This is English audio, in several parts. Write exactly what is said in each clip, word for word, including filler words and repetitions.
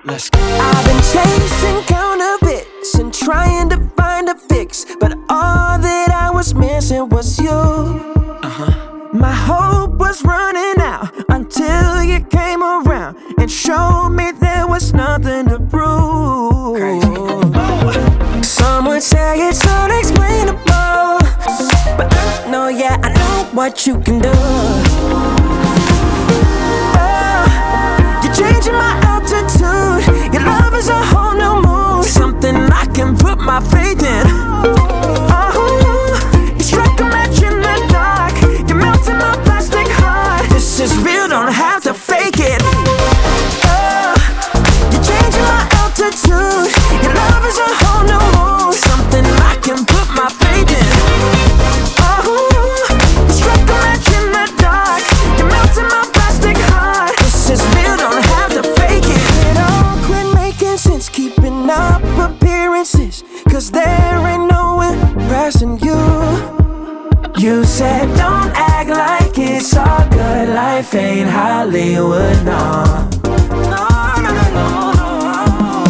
Let's go. I've been chasing counterfeits and trying to find a fix, but all that I was missing was you. Uh-huh. My hope was running out until you came around and showed me there was nothing to prove. Crazy. Oh. Some would say it's unexplainable, but I know, yeah, I know what you can do. Oh, you're changing my altitude. Your love is a whole new mood, something I can put my faith in. Oh, you strike a match in the dark. You're melting my plastic heart. This is real, don't have to fake it. Oh, you're changing my altitude. Your love is a whole new mood, something I can put my faith in. Oh, you strike a match in the dark. You're melting my plastic heart. This is real, don't have to fake it. It all quit making sense, keeping up appearances, cause there ain't no impressing you. You said don't act like it's all good, life ain't Hollywood, no. No, no, no, no, no.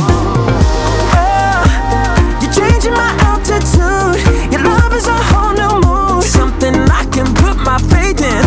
Oh, you're changing my altitude. Your love is a whole new mood, something I can put my faith in.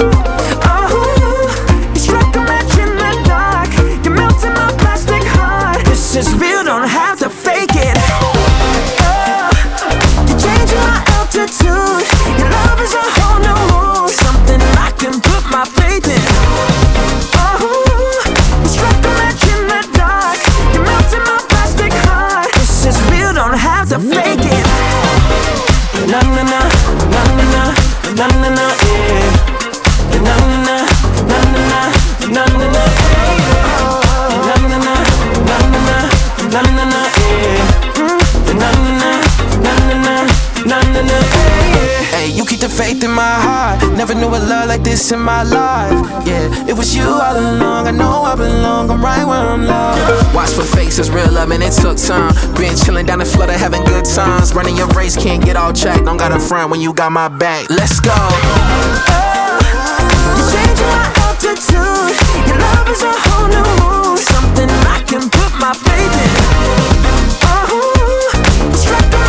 Oh, you struck a match in the dark. You're melting my plastic heart. This is real, don't have to fake it. Oh, you're changing my altitude. Your love is a whole new mood, something I can put my faith in. Oh, you struck a match in the dark. You're melting my plastic heart. This is real, don't have to fake it. Na na na, na na na, na na na, yeah. Na na na, na na na, na na na, yeah. Na na na, na na na, na na na, yeah. Na na na, na na na, na na na, yeah. Hey, you keep the faith in my heart. Never knew a love like this in my life. Yeah, it was you all along. I know I belong. I'm right where I'm loved. Watch for faces, real love, and it took time. Been chilling down the flood, having good times. Running your race, can't get all checked. Don't got a front when you got my back. Let's go. Oh, you're changing my altitude. Your love is a whole new mood, something I can put my faith in. Oh, you struck a